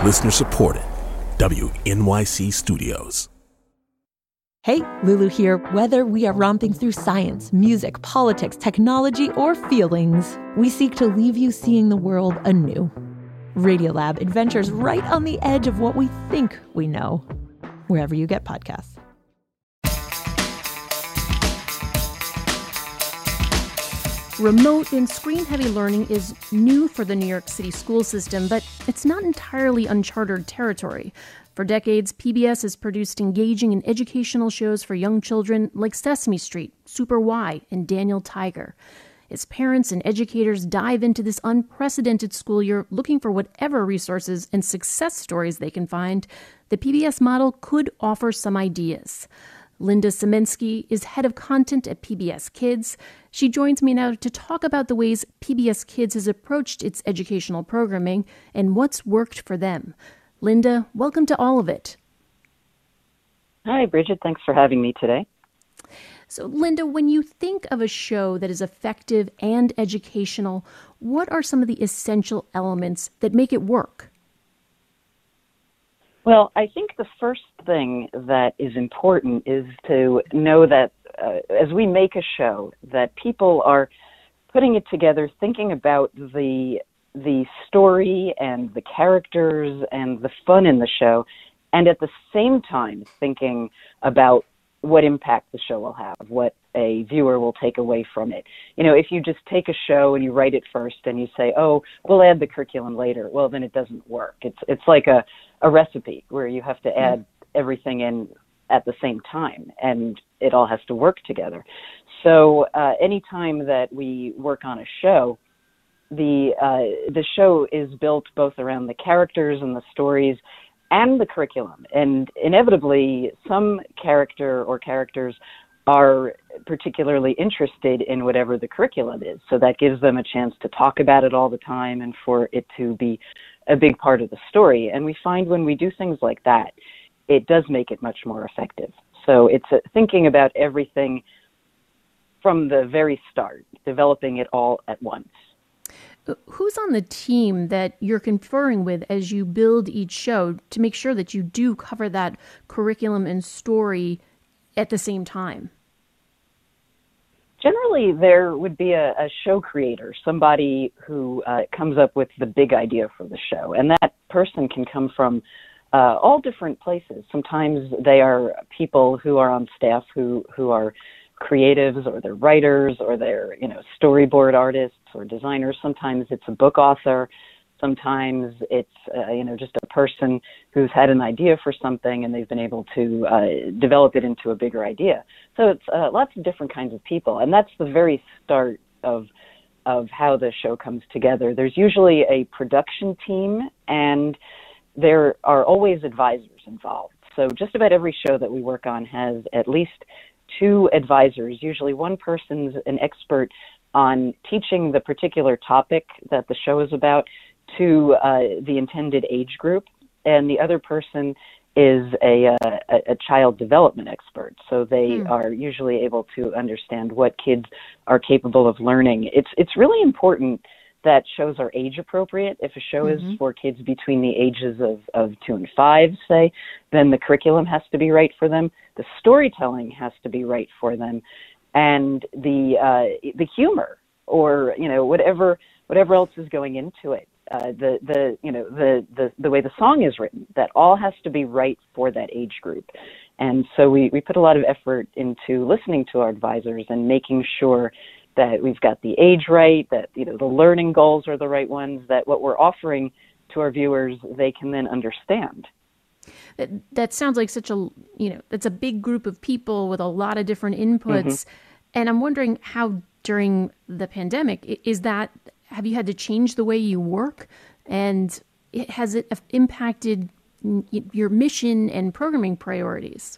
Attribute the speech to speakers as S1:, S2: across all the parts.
S1: Listener supported. WNYC Studios.
S2: Hey, Lulu here. Whether we are romping through science, music, politics, technology, or feelings, we seek to leave you seeing the world anew. Radiolab adventures right on the edge of what we think we know, wherever you get podcasts.
S3: Remote and screen-heavy learning is new for the New York City school system, but it's not entirely uncharted territory. For decades, PBS has produced engaging and educational shows for young children like Sesame Street, Super Why, and Daniel Tiger. As parents and educators dive into this unprecedented school year looking for whatever resources and success stories they can find, the PBS model could offer some ideas. Linda Semensky is head of content at PBS Kids. She joins me now to talk about the ways PBS Kids has approached its educational programming and what's worked for them. Linda, welcome to all of it.
S4: Hi, Bridget. Thanks for having me today.
S3: So, Linda, when you think of a show that is effective and educational, what are some of the essential elements that make it work?
S4: Well, I think the first thing that is important is to know that as we make a show, that people are putting it together, thinking about the story and the characters and the fun in the show, and at the same time thinking about what impact the show will have, what a viewer will take away from it. You know, if you just take a show and you write it first and you say, oh, we'll add the curriculum later, well, then it doesn't work. It's like a recipe where you have to add everything in at the same time, and it all has to work together. So anytime that we work on a show, the show is built both around the characters and the stories and the curriculum. And inevitably, some character or characters are particularly interested in whatever the curriculum is. So that gives them a chance to talk about it all the time and for it to be a big part of the story. And we find when we do things like that, it does make it much more effective. So it's thinking about everything from the very start, developing it all at once.
S3: Who's on the team that you're conferring with as you build each show to make sure that you do cover that curriculum and story at the same time?
S4: Generally, there would be a show creator, somebody who comes up with the big idea for the show. And that person can come from all different places. Sometimes they are people who are on staff who are creatives, or they're writers, or they're, storyboard artists or designers. Sometimes it's a book author. Sometimes it's, just a person who's had an idea for something and they've been able to develop it into a bigger idea. So it's lots of different kinds of people. And that's the very start of how the show comes together. There's usually a production team, and there are always advisors involved. So just about every show that we work on has at least two advisors. Usually one person's an expert on teaching the particular topic that the show is about to the intended age group, and the other person is a child development expert. So they are usually able to understand what kids are capable of learning. It's really important that shows are age appropriate. If a show is for kids between the ages of 2 and 5, say, then the curriculum has to be right for them. The storytelling has to be right for them, and the humor, or whatever else is going into it. The way the song is written, that all has to be right for that age group. And so we put a lot of effort into listening to our advisors and making sure that we've got the age right, that the learning goals are the right ones, that what we're offering to our viewers, they can then understand.
S3: That sounds like such a, that's a big group of people with a lot of different inputs. And I'm wondering how during the pandemic, have you had to change the way you work? And has it impacted your mission and programming priorities?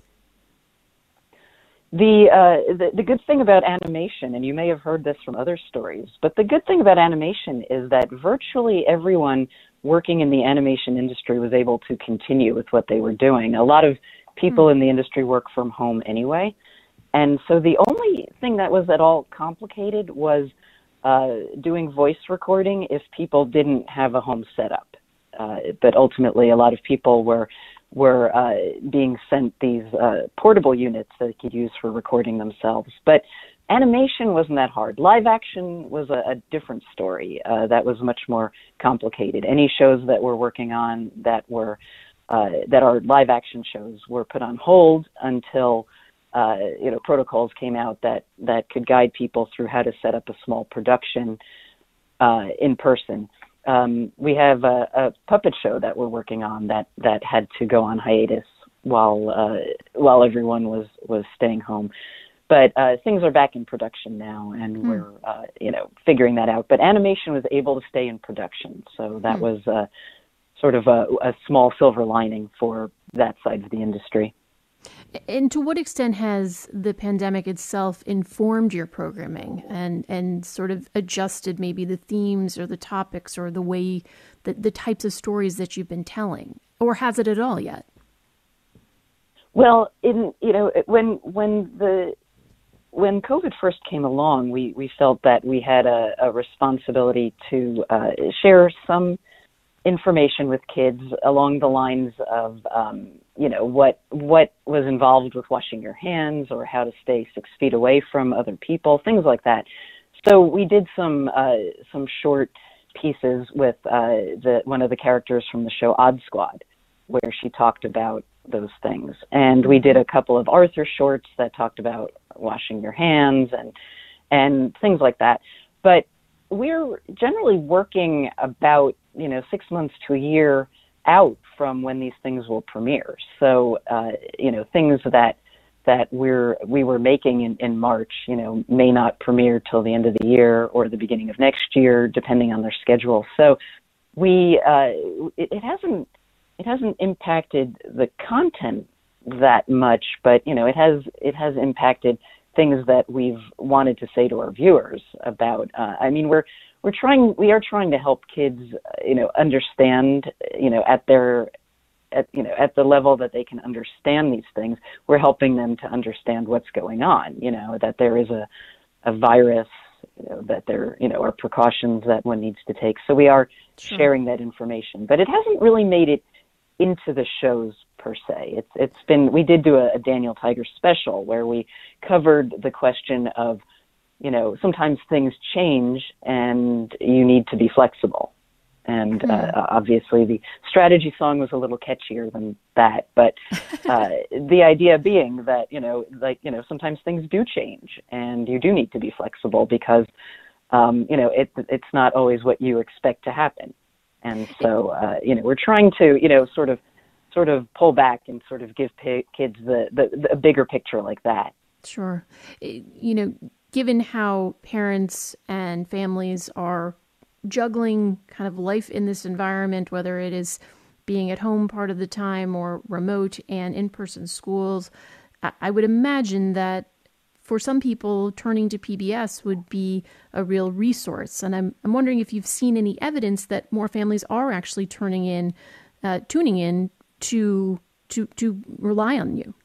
S4: The good thing about animation, and you may have heard this from other stories, but the good thing about animation is that virtually everyone working in the animation industry was able to continue with what they were doing. A lot of people in the industry work from home anyway. And so the only thing that was at all complicated was doing voice recording if people didn't have a home setup. but ultimately a lot of people were being sent these portable units that they could use for recording themselves. But animation wasn't that hard. Live action was a different story. That was much more complicated. Any shows that we're working on that are live action shows were put on hold until protocols came out that could guide people through how to set up a small production in person. We have a puppet show that we're working on that had to go on hiatus while everyone was staying home. But things are back in production now, and we're figuring that out. But animation was able to stay in production, so that was sort of a small silver lining for that side of the industry.
S3: And to what extent has the pandemic itself informed your programming and sort of adjusted maybe the themes or the topics or the way that the types of stories that you've been telling, or has it at all yet?
S4: Well, when COVID first came along, we felt that we had a responsibility to share some information with kids along the lines of, what was involved with washing your hands or how to stay 6 feet away from other people, things like that. So we did some short pieces with one of the characters from the show Odd Squad, where she talked about those things. And we did a couple of Arthur shorts that talked about washing your hands and things like that. But we're generally working about 6 months to a year out from when these things will premiere. So things that we were making in March, may not premiere till the end of the year or the beginning of next year, depending on their schedule. So it hasn't impacted the content that much, but it has impacted things that we've wanted to say to our viewers about. We are trying to help kids, understand, at the level that they can understand these things. We're helping them to understand what's going on. That there is a virus, that there, are precautions that one needs to take. So we are sharing that information, but it hasn't really made it into the shows per se. We did do a Daniel Tiger special where we covered the question of, sometimes things change and you need to be flexible. And obviously the strategy song was a little catchier than that, but the idea being that, sometimes things do change and you do need to be flexible because, it's not always what you expect to happen. And so, we're trying to, sort of pull back and sort of give kids the bigger picture like that.
S3: Sure. Given how parents and families are juggling kind of life in this environment, whether it is being at home part of the time or remote and in-person schools, I would imagine that for some people, turning to PBS would be a real resource. And I'm wondering if you've seen any evidence that more families are actually tuning in to rely on you.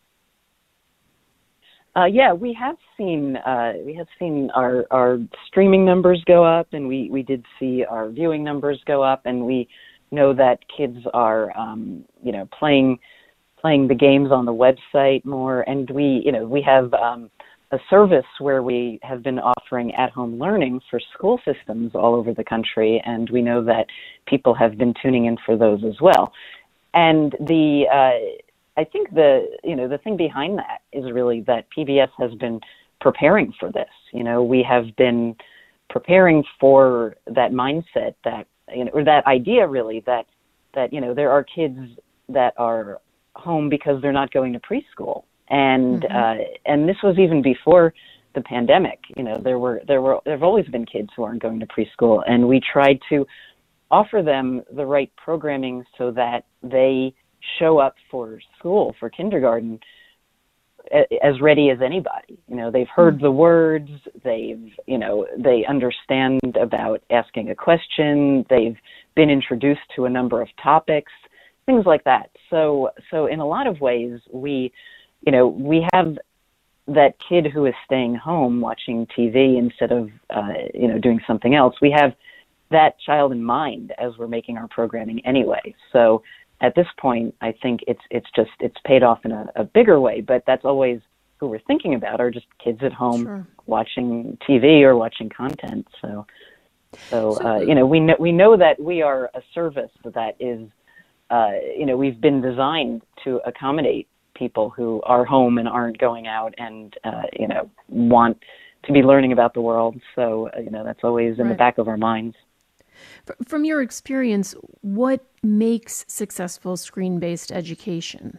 S4: We have seen our streaming numbers go up, and we did see our viewing numbers go up, and we know that kids are playing the games on the website more, and we have a service where we have been offering at-home learning for school systems all over the country, and we know that people have been tuning in for those as well. And I think the thing behind that is really that PBS has been preparing for this. We have been preparing for that mindset that, or that idea really that there are kids that are home because they're not going to preschool. And and this was even before the pandemic. There've always been kids who aren't going to preschool, and we tried to offer them the right programming so that they show up for school, for kindergarten, as ready as anybody. They've heard the words, they understand about asking a question, they've been introduced to a number of topics, things like that. So in a lot of ways, we have that kid who is staying home watching TV instead of, doing something else. We have that child in mind as we're making our programming anyway. So at this point, I think it's paid off in a bigger way, but that's always who we're thinking about are just kids at home
S3: Sure.
S4: watching TV or watching content. So we know that we are a service that is, we've been designed to accommodate people who are home and aren't going out and, want to be learning about the world. So, that's always in the back of our minds.
S3: From your experience, what makes successful screen-based education?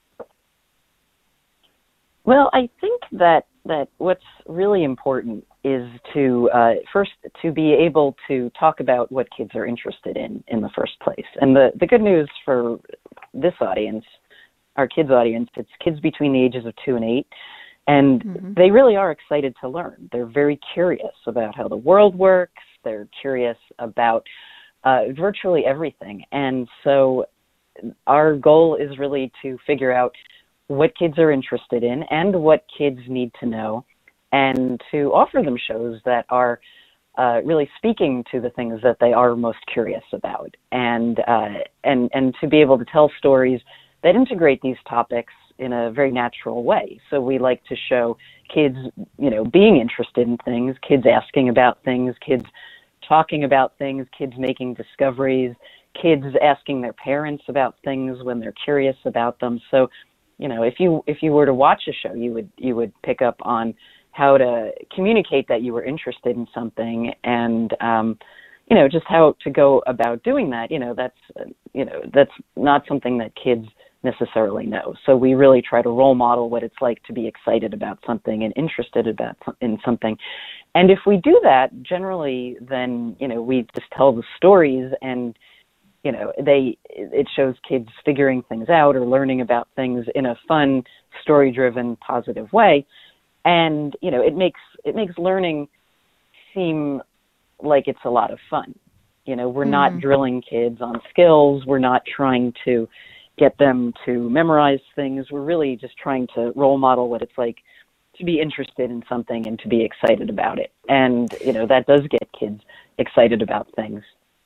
S4: Well, I think that what's really important is to first to be able to talk about what kids are interested in the first place. And the good news for this audience, our kids audience, it's kids between the ages of 2 and 8. And they really are excited to learn. They're very curious about how the world works. They're curious about virtually everything. And so our goal is really to figure out what kids are interested in and what kids need to know, and to offer them shows that are really speaking to the things that they are most curious about, and to be able to tell stories that integrate these topics in a very natural way. So we like to show kids, being interested in things, kids asking about things, kids talking about things, kids making discoveries, kids asking their parents about things when they're curious about them. So, if you were to watch a show, you would pick up on how to communicate that you were interested in something, and just how to go about doing that. That's not something that kids necessarily know. So we really try to role model what it's like to be excited about something and interested in something. And if we do that, generally, then, we just tell the stories, and, it shows kids figuring things out or learning about things in a fun, story-driven, positive way. And, it makes learning seem like it's a lot of fun. We're not drilling kids on skills. We're not trying to get them to memorize things. We're really just trying to role model what it's like to be interested in something and to be excited about it. And, that does get kids excited about things.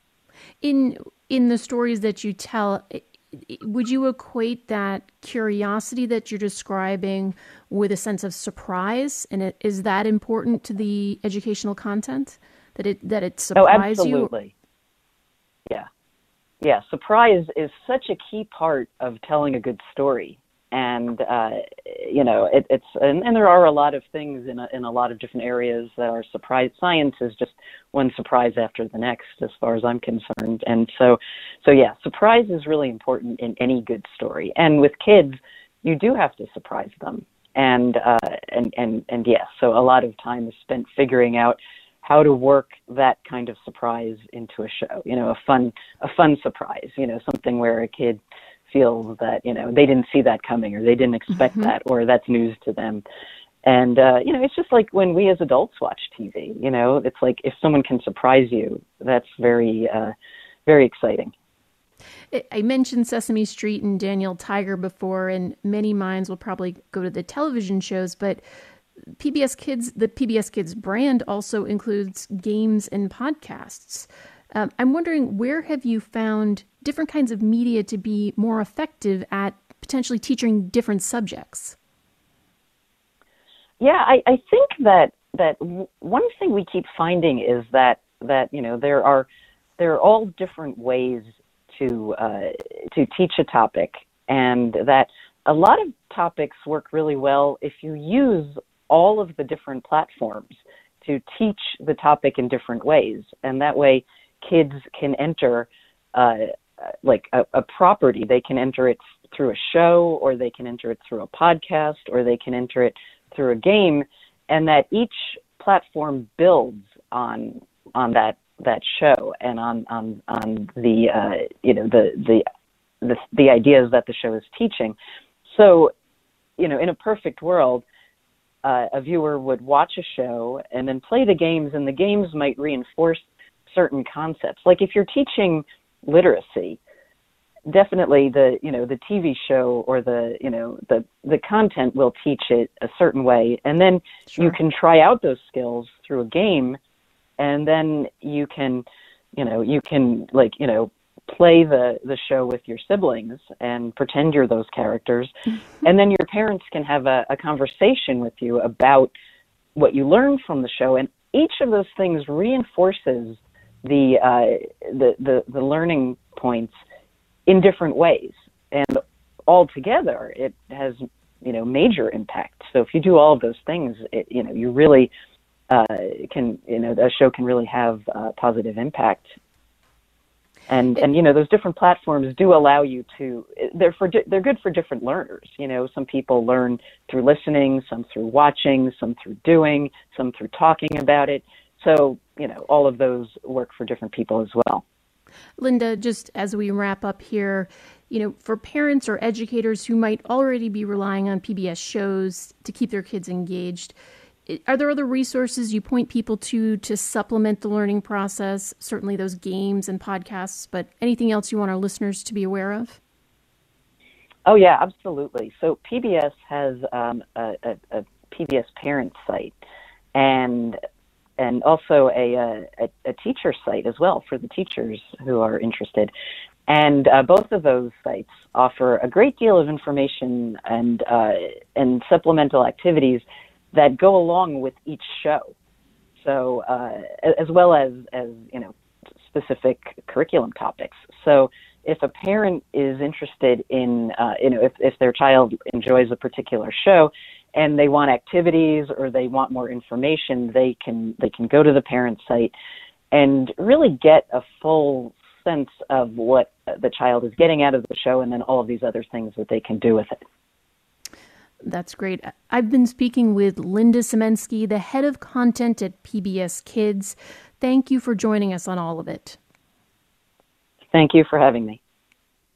S3: In the stories that you tell, would you equate that curiosity that you're describing with a sense of surprise? And is that important to the educational content? That it surprises you?
S4: Oh, absolutely. Yeah, surprise is such a key part of telling a good story, and and there are a lot of things in a lot of different areas that are surprise. Science is just one surprise after the next, as far as I'm concerned, and so yeah, surprise is really important in any good story. And with kids, you do have to surprise them, and yes, so a lot of time is spent figuring out how to work that kind of surprise into a show, a fun surprise, something where a kid feels that, they didn't see that coming, or they didn't expect that, or that's news to them. And, it's just like when we as adults watch TV, it's like if someone can surprise you, that's very, very exciting.
S3: I mentioned Sesame Street and Daniel Tiger before, and many minds will probably go to the television shows, but the PBS Kids brand also includes games and podcasts. I'm wondering, where have you found different kinds of media to be more effective at potentially teaching different subjects? Yeah, I think that one thing we keep finding is that there are all different ways to teach a topic, and that a lot of topics work really well if you use all of the different platforms to teach the topic in different ways. And that way kids can enter like a property. They can enter it through a show, or they can enter it through a podcast, or they can enter it through a game, and that each platform builds on that show and on the the ideas that the show is teaching. So, in a perfect world, a viewer would watch a show and then play the games, and the games might reinforce certain concepts. Like if you're teaching literacy, definitely the TV show or the content will teach it a certain way, and then you can try out those skills through a game, and then you can
S4: You can play the show with your siblings and pretend you're those characters. And then your parents can have a conversation with you about what you learned from the show. And each of those things reinforces the learning points in different ways. And altogether, it has, major impact. So if you do all of those things, you really a show can really have a positive impact. And those different platforms do allow you to, they're good for different learners. Some people learn through listening, some through watching, some through doing, some through talking about it. So, all of those work for different people as well.
S3: Linda, just as we wrap up here, for parents or educators who might already be relying on PBS shows to keep their kids engaged, are there other resources you point people to supplement the learning process? Certainly those games and podcasts, but anything else you want our listeners to be aware of?
S4: Oh, yeah, absolutely. So PBS has a PBS parent site and also a teacher site as well for the teachers who are interested. And both of those sites offer a great deal of information and supplemental activities that go along with each show. So as well as specific curriculum topics. So if a parent is interested in if their child enjoys a particular show and they want activities or they want more information, they can go to the parent site and really get a full sense of what the child is getting out of the show, and then all of these other things that they can do with it.
S3: That's great. I've been speaking with Linda Semensky, the head of content at PBS Kids. Thank you for joining us on all of it.
S4: Thank you for having me.